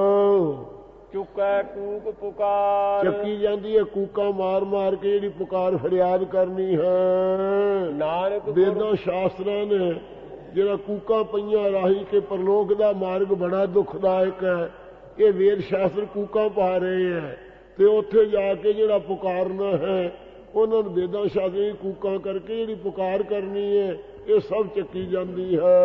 ਚੁੱਕੈ ਕੂਕ ਪੁਕਾਰ। ਚੱਕੀ ਜਾਂਦੀ ਹੈ, ਕੂਕਾਂ ਮਾਰ ਮਾਰ ਕੇ ਜਿਹੜੀ ਪੁਕਾਰ ਫਰਿਆਦ ਕਰਨੀ ਹੈ। ਨਾਨਕ ਵੇਦਾਂ ਸ਼ਾਸਤਰਾਂ ਨੇ ਜਿਹੜਾ ਕੂਕਾਂ ਪਈਆਂ ਰਾਹੀ ਕੇ ਪਰਲੋਕ ਦਾ ਮਾਰਗ ਬੜਾ ਦੁਖਦਾਇਕ ਹੈ, ਇਹ ਵੇਦ ਸ਼ਾਸਤਰ ਕੂਕਾਂ ਪਾ ਰਹੇ ਹੈ, ਤੇ ਉੱਥੇ ਜਾ ਕੇ ਜਿਹੜਾ ਪੁਕਾਰਨਾ ਹੈ ਉਹਨਾਂ ਨੂੰ ਵੇਦਾਂ ਸ਼ਾਸਤਰਾਂ ਕੂਕਾਂ ਕਰਕੇ ਜਿਹੜੀ ਪੁਕਾਰ ਕਰਨੀ ਹੈ ਇਹ ਸਭ ਚੱਕੀ ਜਾਂਦੀ ਹੈ।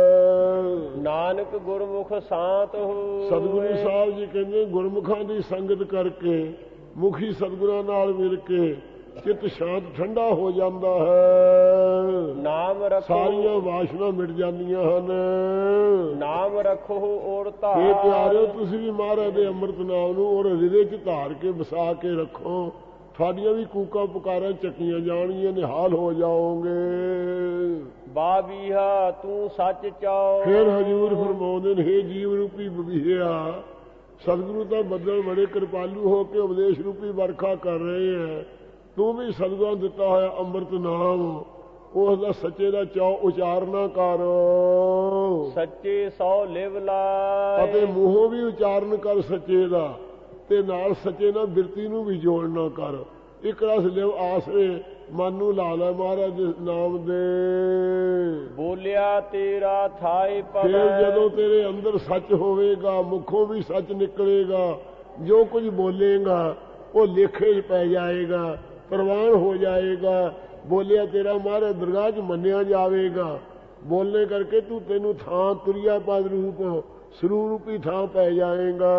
ਨਾਨਕ ਗੁਰਮੁਖ ਸ਼ਾਂਤ ਹੋ। ਸਤਿਗੁਰੂ ਸਾਹਿਬ ਜੀ ਕਹਿੰਦੇ ਗੁਰਮੁਖਾਂ ਦੀ ਸੰਗਤ ਕਰਕੇ, ਮੁਖੀ ਸਤਿਗੁਰਾਂ ਨਾਲ ਮਿਲ ਕੇ ਚਿੱਤ ਸ਼ਾਂਤ ਠੰਡਾ ਹੋ ਜਾਂਦਾ ਹੈ। ਨਾਮ ਰੱਖੋ। ਸਾਰੀਆਂ ਵਾਸ਼ਨਾ ਮਿਟ ਜਾਂਦੀਆਂ ਹਨ। ਨਾਮ ਰੱਖੋ ਔਰ ਧਾਰ। ਇਹ ਪਿਆਰਿਓ ਤੁਸੀਂ ਵੀ ਮਹਾਰਾਜ ਦੇ ਅੰਮ੍ਰਿਤ ਨਾਮ ਨੂੰ ਔਰ ਹਿਰਦੇ 'ਚ ਧਾਰ ਕੇ ਵਸਾ ਕੇ ਰੱਖੋ। ਤੁਹਾਡੀਆਂ ਵੀ ਕੂਕਾਂ ਪੁਕਾਰਾਂ ਚੱਕੀਆਂ ਜਾਣਗੀਆਂ, ਨਿਹਾਲ ਹੋ ਜਾਓਗੇ। ਬਾਬੀਹਾ ਤੂੰ ਸੱਚ ਚਾਓ। ਫਿਰ ਹਜ਼ੂਰ ਫਰਮਾਉਂਦੇ ਨੇ, ਹੇ ਜੀਵ ਰੂਪੀ ਬਬੀਹਿਆ, ਸਤਿਗੁਰੂ ਤਾਂ ਬੱਦਲ ਬੜੇ ਕਿਰਪਾਲੂ ਹੋ ਕੇ ਉਪਦੇਸ਼ ਰੂਪੀ ਵਰਖਾ ਕਰ ਰਹੇ ਹੈ। ਤੂੰ ਵੀ ਸਤਿਗੁਰਾਂ ਦਿੱਤਾ ਹੋਇਆ ਅੰਮ੍ਰਿਤ ਨਾਮ, ਉਸ ਦਾ ਸੱਚੇ ਦਾ ਚਾਓ ਉਚਾਰਨਾ ਕਰ। ਸੱਚੇ ਸੌ ਲਿਵ ਲਾਏ। ਅਤੇ ਮੂੰਹੋਂ ਵੀ ਉਚਾਰਨ ਕਰ ਸੱਚੇ ਦਾ, ਤੇ ਨਾਲ ਸੱਚੇ ਨਾਲ ਬਿਰਤੀ ਨੂੰ ਵੀ ਜੋੜਨਾ ਕਰ। ਇੱਕ ਰਸ ਲਿਵ ਆਸਰੇ ਮਨ ਨੂੰ ਲਾ ਲੈ ਮਹਾਰਾਜ ਦੇ ਨਾਮ ਦੇ। ਬੋਲਿਆ ਤੇਰਾ ਥਾਏ ਫਿਰ ਪਵੈ, ਜਦੋਂ ਤੇਰੇ ਅੰਦਰ ਸੱਚ ਹੋਵੇਗਾ, ਮੁਖੋਂ ਵੀ ਸੱਚ ਨਿਕਲੇਗਾ, ਜੋ ਕੁਝ ਬੋਲੇਗਾ ਉਹ ਲੇਖੇ 'ਚ ਪੈ ਜਾਏਗਾ, ਪ੍ਰਵਾਨ ਹੋ ਜਾਏਗਾ। ਬੋਲਿਆ ਤੇਰਾ ਮਹਾਰਾਜ ਦਰਗਾਹ 'ਚ ਮੰਨਿਆ ਜਾਵੇਗਾ। ਬੋਲਣੇ ਕਰਕੇ ਤੂੰ ਤੈਨੂੰ ਥਾਂ ਤੁਰਿਆ ਪਦ ਰੂਪ ਸਰੂਪ ਰੂਪੀ ਥਾਂ ਪੈ ਜਾਏਗਾ।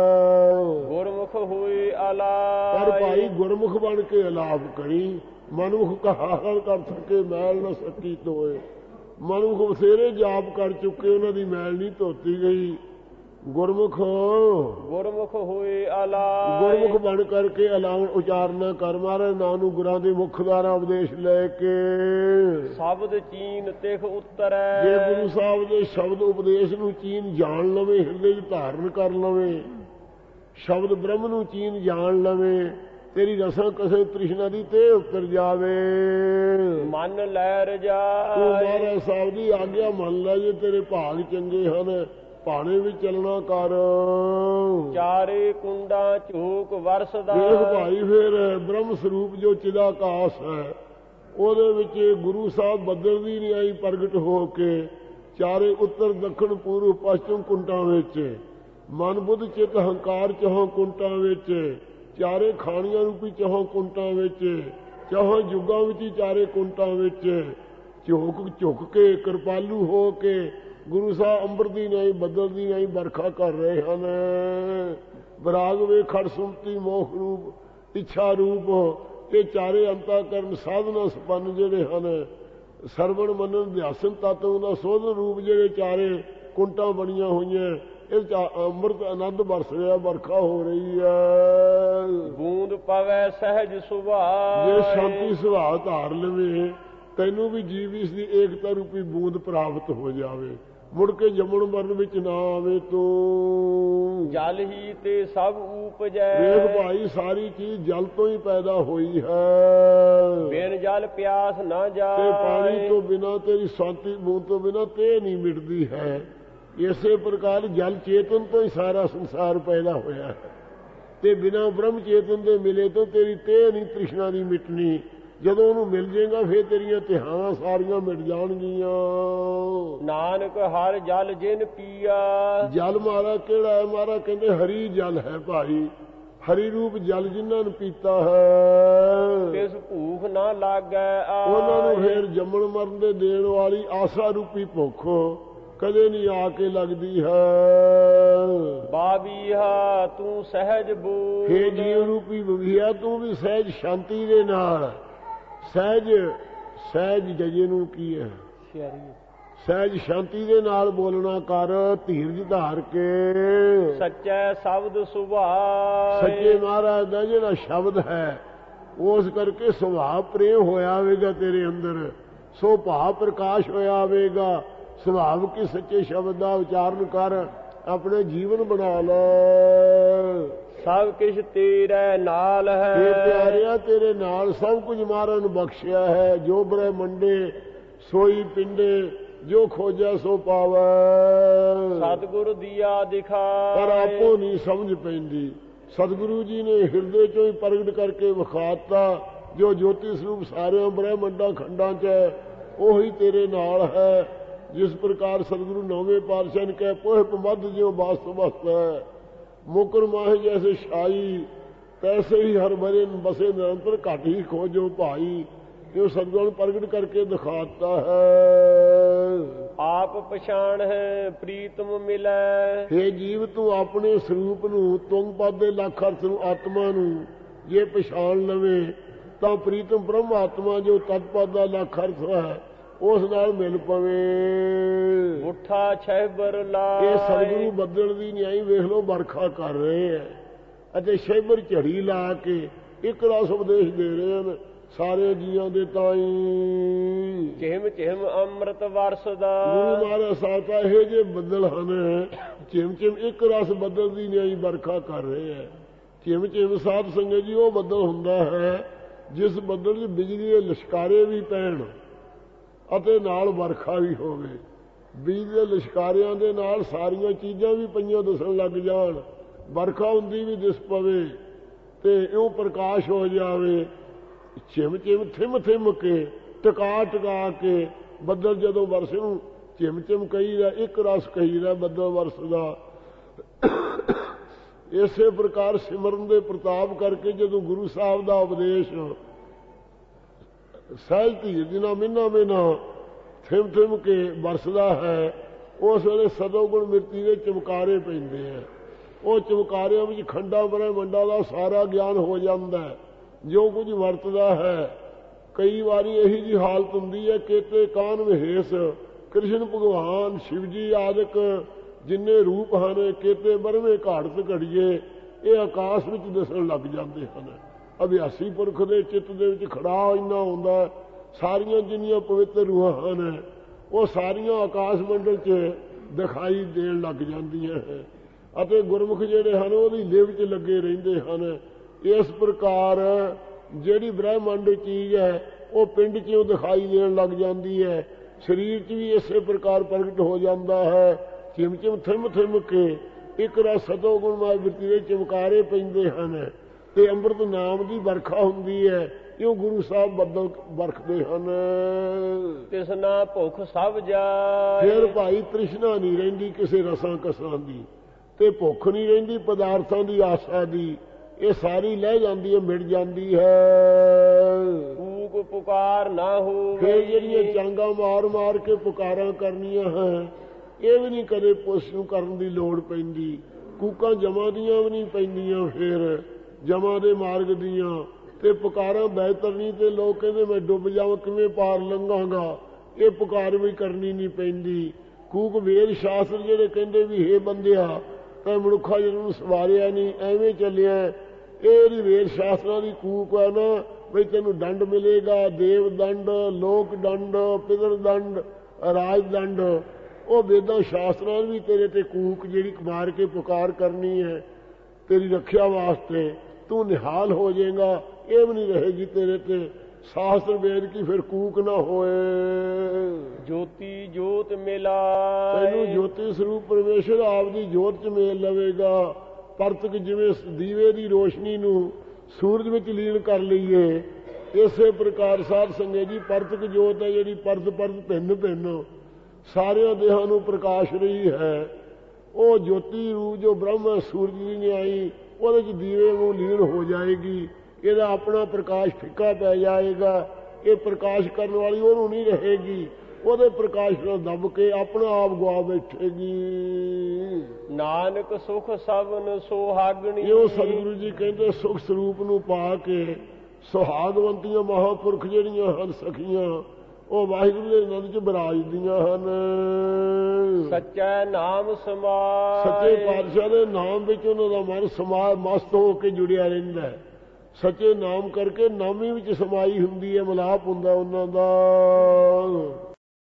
ਗੁਰਮੁਖ ਹੋਏ ਆਲਾਪ, ਪਰ ਭਾਈ ਗੁਰਮੁਖ ਬਣ ਕੇ ਅਲਾਪ ਕਰੀ। ਮਨੁੱਖ ਕਹਾਰ ਕਰ ਸਕੇ ਮੈਲ ਨਾ ਸਕੀ ਧੋਏ। ਮਨੁੱਖ ਬਥੇਰੇ ਜਾਪ ਕਰ ਚੁੱਕੇ, ਉਹਨਾਂ ਦੀ ਮੈਲ ਨਹੀਂ ਧੋਤੀ ਗਈ। ਗੁਰਮੁਖ ਗੁਰਮੁਖ ਹੋਏ ਆਲਾਪ, ਗੁਰਮੁਖ ਬਣ ਕਰਕੇ ਐਲਾਨ ਉਚਾਰਨਾ ਕਰ। ਮਹਾਰਾਜ ਨਾਂ ਨੂੰ ਗੁਰਾਂ ਦੇ ਮੁਖ ਦੁਆਰਾ ਉਪਦੇਸ਼ ਲੈ ਕੇ ਸ਼ਬਦ ਚੀਨ ਤਿਖ ਉਤਰੈ। ਜੇ ਗੁਰੂ ਸਾਹਿਬ ਦੇ ਸ਼ਬਦ ਉਪਦੇਸ਼ ਨੂੰ ਚੀਨ ਜਾਣ ਲਵੇ, ਹਿਰਦੇ 'ਚ ਧਾਰਨ ਕਰ ਲਵੇ, ਸ਼ਬਦ ਬ੍ਰਹਮ ਨੂੰ ਚੀਨ ਜਾਣ ਲਵੇ, ਤੇਰੀ ਰਸਾਂ ਕਸੇ ਤ੍ਰਿਸ਼ਨਾ ਦੀ ਤੇ ਉਤਰ ਜਾਵੇ। ਮਨ ਲੈ ਤੂੰ ਰਜਾਈ, ਮਹਾਰਾਜ ਸਾਹਿਬ ਦੀ ਆਗਿਆ ਮੰਨ ਲੈ। ਜੇ ਤੇਰੇ ਭਾਗ ਚੰਗੇ ਹਨ, ਭਾਣੇ ਵਿੱਚ ਚੱਲਣਾ ਕਰ। ਚਾਰੇ ਕੁੰਡਾ ਝੂਕ ਵਰਸਦਾ, ਦੇਖ ਭਾਈ ਫਿਰ ਬ੍ਰਹਮ ਸਰੂਪ ਜੋ ਚਿਦਾਕਾਸ ਹੈ, ਉਹਦੇ ਵਿੱਚ ਗੁਰੂ ਸਾਹਿਬ ਬੱਦਲ ਦੀ ਨਿਆਈ ਪ੍ਰਗਟ ਹੋ ਕੇ ਚਾਰੇ ਉੱਤਰ ਦੱਖਣ ਪੂਰਬ ਪਸ਼ਚਿਮ ਕੁੰਟਾਂ ਵਿੱਚ, ਮਨ ਬੁੱਧ ਚਿੱਤ ਹੰਕਾਰ ਚੌਹਾਂ ਕੁੰਟਾਂ ਵਿੱਚ, ਚਾਰੇ ਖਾਣੀਆਂ ਰੂਪੀ ਚੌਹਾਂ ਕੁੰਟਾਂ ਵਿੱਚ, ਚੌਹਾਂ ਯੁੱਗਾਂ ਵਿੱਚ ਹੀ ਚਾਰੇ ਕੁੰਟਾਂ ਵਿੱਚ ਝੁਕ ਝੁਕ ਕੇ ਕਿਰਪਾਲੂ ਹੋ ਕੇ ਗੁਰੂ ਸਾਹਿਬ ਅੰਬਰ ਦੀ ਨਹੀਂ ਬੱਦਲ ਦੀ ਨਹੀਂ ਵਰਖਾ ਕਰ ਰਹੇ ਹਨ। ਵਿਰਾਗ ਵੇ ਖੜ ਸੁਮਤੀ ਮੋਖ ਰੂਪ ਇੱਛਾ ਰੂਪ, ਇਹ ਚਾਰੇ ਅੰਤਾ ਕਰਨ ਸਾਧਨਾ ਸੰਪੰਨ ਜਿਹੜੇ ਹਨ, ਸਰਵਣ ਮੰਨਣ ਅਧਿਆਸਨ ਤਤਵ ਦਾ ਸੋਧਨ ਰੂਪ ਜਿਹੜੇ ਚਾਰੇ ਕੁੰਟਾਂ ਬਣੀਆਂ ਹੋਈਆਂ, ਇਹ ਅੰਮ੍ਰਿਤ ਆਨੰਦ ਵਰਸ ਰਿਹਾ, ਵਰਖਾ ਹੋ ਰਹੀ ਹੈ। ਬੂੰਦ ਪਵੈ ਸਹਿਜ ਸੁਭਾਅ, ਜੇ ਸ਼ਾਂਤੀ ਸੁਭਾਅ ਧਾਰ ਲਵੇ, ਤੈਨੂੰ ਵੀ ਜੀਵ ਇਸ ਦੀ ਏਕਤਾ ਰੂਪੀ ਬੂੰਦ ਪ੍ਰਾਪਤ ਹੋ ਜਾਵੇ, ਮੁੜ ਕੇ ਜੰਮਣ ਮਰਨ ਵਿੱਚ ਨਾ ਆਵੇ। ਤੂੰ ਜਲ ਹੀ ਤੇ ਸਭ ਉਪਜੈ, ਵੇਖ ਭਾਈ ਸਾਰੀ ਚੀਜ਼ ਜਲ ਤੋਂ ਹੀ ਪੈਦਾ ਹੋਈ ਹੈ। ਬਿਨ ਜਲ ਪਿਆਸ ਨਾ ਜਾਏ, ਤੇ ਪਾਣੀ ਤੋਂ ਬਿਨਾਂ ਤੇਰੀ ਸ਼ਾਂਤੀ ਬੂੰਦ ਤੋਂ ਬਿਨਾਂ ਤੇ ਨਹੀਂ ਮਿਟਦੀ ਹੈ। ਇਸੇ ਪ੍ਰਕਾਰ ਜਲ ਚੇਤਨ ਤੋਂ ਹੀ ਸਾਰਾ ਸੰਸਾਰ ਪੈਦਾ ਹੋਇਆ ਹੈ, ਤੇ ਬਿਨਾਂ ਬ੍ਰਹਮ ਚੇਤਨ ਦੇ ਮਿਲੇ ਤੋਂ ਤੇਰੀ ਤੇ ਨਹੀਂ ਤ੍ਰਿਸ਼ਨਾ ਦੀ ਮਿਟਣੀ। ਜਦੋਂ ਉਹਨੂੰ ਮਿਲ ਜਾਏਗਾ ਫਿਰ ਤੇਰੀਆਂ ਤਿਹਾਵਾਂ ਸਾਰੀਆਂ ਮਿਟ ਜਾਣਗੀਆਂ। ਨਾਨਕ ਹਰ ਜਲ ਜਿਨ ਪੀਆ, ਜਲ ਮਾਰਾ ਕਿਹੜਾ ਹੈ? ਮਾਰਾ ਕਹਿੰਦੇ ਹਰੀ ਜਲ ਹੈ ਭਾਈ, ਹਰੀ ਰੂਪ ਜਲ ਜਿਨ੍ਹਾਂ ਨੂੰ ਪੀਤਾ ਹੈ, ਤਿਸ ਭੂਖ ਨਾ ਲਾਗੈ ਆਈ। ਉਹਨਾਂ ਨੂੰ ਫਿਰ ਜੰਮਣ ਮਰਨ ਦੇ ਦੇਣ ਵਾਲੀ ਆਸਾ ਰੂਪੀ ਭੁੱਖ ਕਦੇ ਨਹੀਂ ਆ ਕੇ ਲੱਗਦੀ ਹੈ। ਬਾਬੀਹਾ ਤੂੰ ਸਹਿਜ ਬੋਲ, ਹੇ ਜੀਵ ਰੂਪੀ ਬਵੀਆ ਤੂੰ ਵੀ ਸਹਿਜ ਸ਼ਾਂਤੀ ਦੇ ਨਾਲ, ਸਹਿਜ ਸਹਿਜ ਜਜੇ ਨੂੰ ਕੀ ਹੈ, ਸਹਿਜ ਸ਼ਾਂਤੀ ਦੇ ਨਾਲ ਬੋਲਣਾ ਕਰ, ਧੀਰਜ ਧਾਰ ਕੇ। ਸੱਚੇ ਸ਼ਬਦ ਸੁਭਾਅ, ਸੱਚੇ ਮਹਾਰਾਜ ਦਾ ਜਿਹੜਾ ਸ਼ਬਦ ਹੈ ਉਸ ਕਰਕੇ ਸੁਭਾਅ ਪ੍ਰੇਮ ਹੋਇਆ ਹੋਵੇਗਾ ਤੇਰੇ ਅੰਦਰ, ਸੋ ਭਾਵ ਪ੍ਰਕਾਸ਼ ਹੋਇਆ ਹੋਵੇਗਾ। ਸੁਭਾਵ ਕੀ ਸੱਚੇ ਸ਼ਬਦ ਦਾ ਉਚਾਰਨ ਕਰ, ਆਪਣੇ ਜੀਵਨ ਬਣਾ ਲੈ। ਸਭ ਕੁਛ ਤੇਰੇ ਨਾਲ ਹੈ, ਇਹ ਪਿਆਰਿਆ ਤੇਰੇ ਨਾਲ ਸਭ ਕੁਝ ਮਹਾਰਾਜ ਨੂੰ ਬਖਸ਼ਿਆ ਹੈ। ਜੋ ਬ੍ਰਹਮੰਡੇ ਸੋਈ ਪਿੰਡੇ, ਜੋ ਖੋਜਾ ਸੋ ਪਾਵੈ। ਸਤਿਗੁਰ ਦੀਆ ਦਿਖਾਏ, ਪਰ ਆਪੋ ਨਹੀਂ ਸਮਝ ਪੈਂਦੀ। ਸਤਿਗੁਰੂ ਜੀ ਨੇ ਹਿਰਦੇ ਚੋਂ ਹੀ ਪ੍ਰਗਟ ਕਰਕੇ ਵਿਖਾਤਾ, ਜੋ ਜੋਤੀ ਸਰੂਪ ਸਾਰਿਆਂ ਬ੍ਰਹਮੰਡਾਂ ਖੰਡਾਂ 'ਚ ਹੈ, ਉਹੀ ਤੇਰੇ ਨਾਲ ਹੈ। ਜਿਸ ਪ੍ਰਕਾਰ ਸਤਿਗੁਰੂ ਨੌਵੇਂ ਪਾਤਸ਼ਾਹ ਨੇ ਕਹੇ, ਪੋਹ ਪਮੱਧ ਜਿਉ ਬਾਸਤ ਵਸਤ ਹੈ, ਮੁਕਰ ਮਾਹੇ ਜੈਸੇ ਸ਼ਾਈ, ਤੈਸੇ ਹੀ ਹਰ ਬਰੇ ਬਸੇ ਨਿਰੰਤਰ ਘਟ ਹੀ ਖੋਜੋ ਭਾਈ। ਇਹ ਸਤਿਗੁਰੂ ਪ੍ਰਗਟ ਕਰਕੇ ਦਿਖਾਤਾ ਹੈ। ਆਪ ਪਛਾਣ ਹੈ ਪ੍ਰੀਤਮ ਮਿਲੈ, ਹੇ ਜੀਵ ਤੂੰ ਆਪਣੇ ਸਰੂਪ ਨੂੰ, ਤੁੰਗ ਪਦ ਦੇ ਲੱਖ ਅਰਥ ਨੂੰ, ਆਤਮਾ ਨੂੰ ਜੇ ਪਛਾਣ ਲਵੇਂ ਤਾਂ ਪ੍ਰੀਤਮ ਬ੍ਰਹਮ ਆਤਮਾ ਜੋ ਤਤਪਦ ਦਾ ਲੱਖ ਅਰਥ ਹੈ ਉਸ ਨਾਲ ਮਿਲ ਪਵੇ। ਉਠਾ ਛਹਿਬਰ ਲਾ, ਇਹ ਸਤਿਗੁਰੂ ਬੱਦਲ ਦੀ ਨਿਆਈ ਵੇਖ ਲੋ ਵਰਖਾ ਕਰ ਰਹੇ ਹੈ, ਅਤੇ ਸ਼ਹਿਬਰ ਝੜੀ ਲਾ ਕੇ ਇੱਕ ਰਸ ਉਪਦੇਸ਼ ਦੇ ਰਹੇ ਹਨ ਸਾਰੇ ਜੀਆਂ ਦੇ ਤਾਈ। ਚਿਮ ਚਿਮ ਅੰਮ੍ਰਿਤ ਵਰਸਦਾ, ਗੁਰੂ ਮਹਾਰਾਜ ਸਾਤਾ ਇਹ ਜੇ ਬੱਦਲ ਹਨ, ਚਿਮ ਚਿਮ ਇੱਕ ਰਸ ਬੱਦਲ ਦੀ ਨਿਆਈ ਵਰਖਾ ਕਰ ਰਹੇ ਹੈ। ਚਿਮ ਚਿਮ ਸਾਧ ਸੰਗਤ ਜੀ ਉਹ ਬੱਦਲ ਹੁੰਦਾ ਹੈ ਜਿਸ ਬੱਦਲ 'ਚ ਬਿਜਲੀ ਦੇ ਲਿਸ਼ਕਾਰੇ ਵੀ ਪੈਣ ਅਤੇ ਨਾਲ ਵਰਖਾ ਵੀ ਹੋਵੇ। ਬਿਜਲੀ ਦੇ ਲਿਸ਼ਕਾਰਿਆਂ ਦੇ ਨਾਲ ਸਾਰੀਆਂ ਚੀਜ਼ਾਂ ਵੀ ਪਈਆਂ ਦਿਸਣ ਲੱਗ ਜਾਣ, ਵਰਖਾ ਹੁੰਦੀ ਵੀ ਦਿਸ ਪਵੇ ਤੇ ਇਉਂ ਪ੍ਰਕਾਸ਼ ਹੋ ਜਾਵੇ। ਚਿਮ ਚਿਮ ਥਿਮ ਥਿਮ ਕੇ ਟਿਕਾ ਟਿਕਾ ਕੇ ਬੱਦਲ ਜਦੋਂ ਵਰਸੇ ਨੂੰ ਚਿਮ ਚਿਮ ਕਹੀਦਾ, ਇੱਕ ਰਸ ਕਹੀਦਾ ਬੱਦਲ ਵਰਸਦਾ। ਇਸੇ ਪ੍ਰਕਾਰ ਸਿਮਰਨ ਦੇ ਪ੍ਰਤਾਪ ਕਰਕੇ ਜਦੋਂ ਗੁਰੂ ਸਾਹਿਬ ਦਾ ਉਪਦੇਸ਼ ਸਹਿਜ ਧੀਰ ਦੀ ਨਾ ਮਿੰਨਾ ਮਿੰਨਾ ਥਿਮ ਥਿਮ ਕੇ ਵਰਸਦਾ ਹੈ, ਉਸ ਵੇਲੇ ਸਤੋਗੁਣ ਮਿਰਤੀ ਦੇ ਚਮਕਾਰੇ ਪੈਂਦੇ ਆ। ਉਹ ਚਮਕਾਰਿਆਂ ਵਿੱਚ ਖੰਡਾ ਬ੍ਰਹਿਮੰਡਾਂ ਦਾ ਸਾਰਾ ਗਿਆਨ ਹੋ ਜਾਂਦਾ। ਜੋ ਕੁਝ ਵਰਤਦਾ ਹੈ, ਕਈ ਵਾਰੀ ਇਹੀ ਜਿਹੀ ਹਾਲਤ ਹੁੰਦੀ ਹੈ, ਕੇਤੇ ਕਾਨ ਮਹੇਸ਼ ਕ੍ਰਿਸ਼ਨ ਭਗਵਾਨ ਸ਼ਿਵ ਜੀ ਆਦਿਕ ਜਿੰਨੇ ਰੂਪ ਹਨ, ਕੇਤੇ ਬਰਵੇਂ ਘਾੜਤ ਘੜੀਏ, ਇਹ ਆਕਾਸ਼ ਵਿੱਚ ਦਿਸਣ ਲੱਗ ਜਾਂਦੇ ਹਨ। ਅਭਿਆਸੀ ਪੁਰਖ ਦੇ ਚਿੱਤ ਦੇ ਵਿੱਚ ਖੜਾ ਇੰਨਾ ਹੁੰਦਾ, ਸਾਰੀਆਂ ਜਿੰਨੀਆਂ ਪਵਿੱਤਰ ਰੂਹਾਂ ਹਨ ਉਹ ਸਾਰੀਆਂ ਆਕਾਸ਼ ਮੰਡਲ 'ਚ ਦਿਖਾਈ ਦੇਣ ਲੱਗ ਜਾਂਦੀਆਂ ਹੈ, ਅਤੇ ਗੁਰਮੁਖ ਜਿਹੜੇ ਹਨ ਉਹਦੀ ਲਿਵ 'ਚ ਲੱਗੇ ਰਹਿੰਦੇ ਹਨ। ਇਸ ਪ੍ਰਕਾਰ ਜਿਹੜੀ ਬ੍ਰਹਿਮੰਡ ਚੀਜ਼ ਹੈ ਉਹ ਪਿੰਡ 'ਚੋਂ ਦਿਖਾਈ ਦੇਣ ਲੱਗ ਜਾਂਦੀ ਹੈ, ਸਰੀਰ 'ਚ ਵੀ ਇਸੇ ਪ੍ਰਕਾਰ ਪ੍ਰਗਟ ਹੋ ਜਾਂਦਾ ਹੈ। ਚਿਮ ਚਿਮ ਥਿਮ ਥਿਮ ਕੇ ਇੱਕ ਰਸ ਸਤੋਗੁਣ ਮਾਇ ਬਿਰਤੀ ਦੇ ਚਮਕਾਰੇ ਪੈਂਦੇ ਹਨ, ਤੇ ਅੰਮ੍ਰਿਤ ਨਾਮ ਦੀ ਵਰਖਾ ਹੁੰਦੀ ਹੈ। ਕਿਉਂ ਗੁਰੂ ਸਾਹਿਬ ਬੱਦਲ ਵਰਖਦੇ ਹਨ। ਤਿਸਨਾ ਭੁੱਖ ਸਭ ਜਾਏ। ਫਿਰ ਭਾਈ ਤ੍ਰਿਸ਼ਨਾ ਨਹੀਂ ਰਹਿੰਦੀ ਕਿਸੇ ਰਸਾਂ ਕਸਾਂ ਦੀ, ਤੇ ਭੁੱਖ ਨਹੀਂ ਰਹਿੰਦੀ ਪਦਾਰਥਾਂ ਦੀ ਆਸਾ ਦੀ, ਇਹ ਸਾਰੀ ਲੈ ਜਾਂਦੀ ਹੈ, ਮਿਟ ਜਾਂਦੀ ਹੈ। ਕੂਕ ਪੁਕਾਰ ਨਾ ਹੋ। ਫਿਰ ਜਿਹੜੀਆਂ ਚਾਂਗਾ ਮਾਰ ਮਾਰ ਕੇ ਪੁਕਾਰਾਂ ਕਰਨੀਆਂ ਹੈ, ਇਹ ਵੀ ਨਹੀਂ ਕਦੇ ਪੁੱਛ ਨੂੰ ਕਰਨ ਦੀ ਲੋੜ ਪੈਂਦੀ। ਕੂਕਾਂ ਜਮਾਂ ਦੀਆਂ ਵੀ ਨਹੀਂ ਪੈਂਦੀਆਂ, ਫਿਰ ਜਮਾਂ ਦੇ ਮਾਰਗ ਦੀਆਂ। ਤੇ ਪੁਕਾਰਾਂ ਬਹਿਤਰਨੀ ਤੇ ਲੋਕ ਕਹਿੰਦੇ ਮੈਂ ਡੁੱਬ ਜਾਵਾਂ ਕਿਵੇਂ ਪਾਰ ਲੰਘਾਂਗਾ, ਇਹ ਪੁਕਾਰ ਵੀ ਕਰਨੀ ਨਹੀਂ ਪੈਂਦੀ। ਕੂਕ ਵੇਦ ਸ਼ਾਸਤਰ ਜਿਹੜੇ ਕਹਿੰਦੇ ਵੀ ਹੇ ਬੰਦਿਆ ਤਾਂ ਮਨੁੱਖਾ ਜਿਹਨੂੰ ਨੂੰ ਸਵਾਰਿਆ ਨਹੀਂ, ਐਵੇਂ ਚੱਲਿਆ, ਇਹ ਜਿਹੜੀ ਵੇਦ ਸ਼ਾਸਤਰਾਂ ਦੀ ਕੂਕ ਹੈ ਨਾ, ਬਈ ਤੈਨੂੰ ਦੰਡ ਮਿਲੇਗਾ, ਦੇਵ ਦੰਡ, ਲੋਕ ਦੰਡ, ਪਿਤਰ ਦੰਡ, ਰਾਜ ਦੰਡ। ਉਹ ਵੇਦਾਂ ਸ਼ਾਸਤਰਾਂ ਵੀ ਤੇਰੇ ਤੇ ਕੂਕ ਜਿਹੜੀ ਮਾਰ ਕੇ ਪੁਕਾਰ ਕਰਨੀ ਹੈ ਤੇਰੀ ਰੱਖਿਆ ਵਾਸਤੇ, ਤੂੰ ਨਿਹਾਲ ਹੋ ਜਾਏਗਾ, ਇਹ ਵੀ ਨਹੀਂ ਰਹੇਗੀ ਤੇਰੇ ਤੇ। ਸ਼ਾਸਤਰ ਵੇਦ ਕੀ ਫਿਰ ਕੂਕ ਨਾ ਹੋਏ। ਜੋਤੀ ਜੋਤ ਮਿਲਾ। ਤੈਨੂੰ ਜੋਤੀ ਸਰੂਪ ਪਰਮੇਸ਼ਰ ਆਪਦੀ ਜੋਤ 'ਚ ਮੇਲ ਲਵੇਗਾ। ਪਰਤਕ ਜਿਵੇਂ ਦੀਵੇ ਦੀ ਰੋਸ਼ਨੀ ਨੂੰ ਸੂਰਜ ਵਿੱਚ ਲੀਨ ਕਰ ਲਈਏ, ਇਸੇ ਪ੍ਰਕਾਰ ਸਾਧ ਸੰਗਤ ਜੀ ਪਰਤਕ ਜੋਤ ਹੈ ਜਿਹੜੀ ਪਰਤ ਪਰਤ ਭਿੰਨ ਭਿੰਨ ਸਾਰਿਆਂ ਦੇਹਾਂ ਨੂੰ ਪ੍ਰਕਾਸ਼ ਰਹੀ ਹੈ। ਉਹ ਜੋਤੀ ਰੂਪ ਜੋ ਬ੍ਰਹਮ ਸੂਰਜ ਦੀ ਨਿਆਈ ਉਹਦੇ 'ਚ ਦੀਵੇ ਨੂੰ ਲੀਨ ਹੋ ਜਾਏਗੀ। ਇਹਦਾ ਆਪਣਾ ਪ੍ਰਕਾਸ਼ ਫਿੱਕਾ ਪੈ ਜਾਏਗਾ। ਇਹ ਪ੍ਰਕਾਸ਼ ਕਰਨ ਵਾਲੀ ਉਹਨੂੰ ਨਹੀਂ ਰਹੇਗੀ, ਉਹਦੇ ਪ੍ਰਕਾਸ਼ ਨਾਲ ਦੱਬ ਕੇ ਆਪਣਾ ਆਪ ਗਵਾ ਬੈਠੇਗੀ। ਨਾਨਕ ਸੁਖ ਸਭਨ ਸੁਹਾਗਣੀ। ਇਹ ਸਤਿਗੁਰੂ ਜੀ ਕਹਿੰਦੇ ਸੁਖ ਸਰੂਪ ਨੂੰ ਪਾ ਕੇ ਸੁਹਾਗਵੰਤੀਆਂ ਮਹਾਂਪੁਰਖ ਜਿਹੜੀਆਂ ਹਨ ਸਖੀਆਂ, ਉਹ ਵਾਹਿਗੁਰੂ ਦੇ ਆਨੰਦ 'ਚ ਬਿਰਾਜਦੀਆਂ ਹਨ। ਸੱਚਾ ਨਾਮ ਸਮਾਏ। ਸੱਚੇ ਪਾਤਸ਼ਾਹ ਦੇ ਨਾਮ ਵਿੱਚ ਉਹਨਾਂ ਦਾ ਮਨ ਸਮਾ ਮਸਤ ਹੋ ਕੇ ਜੁੜਿਆ ਰਹਿੰਦਾ ਹੈ। ਸੱਚੇ ਨਾਮ ਕਰਕੇ ਨਾਮੀ ਵਿੱਚ ਸਮਾਈ ਹੁੰਦੀ ਹੈ, ਮਿਲਾਪ ਹੁੰਦਾ ਉਹਨਾਂ ਦਾ।